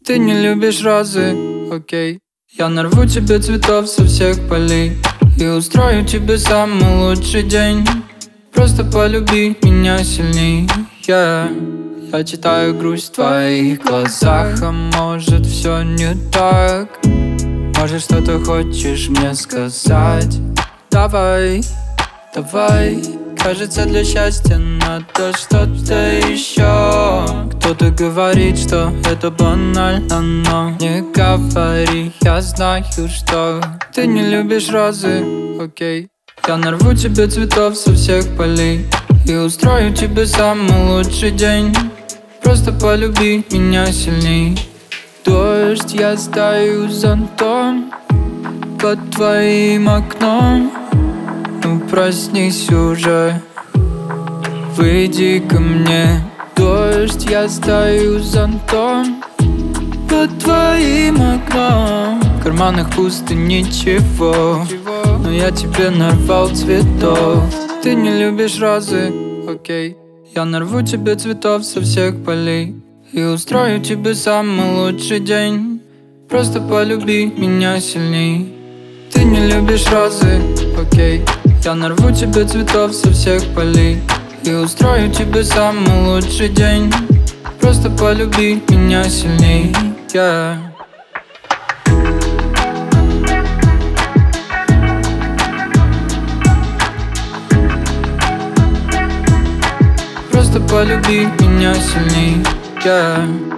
Ты не любишь розы, окей. Я нарву тебе цветов со всех полей и устрою тебе самый лучший день. Просто полюби меня сильней, yeah. Я читаю грусть в твоих глазах, а может все не так. Может что-то хочешь мне сказать? Давай, давай. Кажется, для счастья надо что-то еще. Кто-то говорит, что это банально, но не говори. Я знаю, что ты не любишь розы, окей. Я нарву тебе цветов со всех полей и устрою тебе самый лучший день. Просто полюби меня сильней. Дождь, я стою зонтом под твоим окном. Ну проснись уже, выйди ко мне. Дождь, я стою зонтом под твоим окном. В карманах пусто, ничего, но я тебе нарвал цветов. Ты не любишь розы, окей. Я нарву тебе цветов со всех полей и устрою тебе самый лучший день. Просто полюби меня сильней. Ты не любишь розы, окей. Я нарву тебе цветов со всех полей и устрою тебе самый лучший день. Просто полюби меня сильней, yeah. Просто полюби меня сильней, yeah.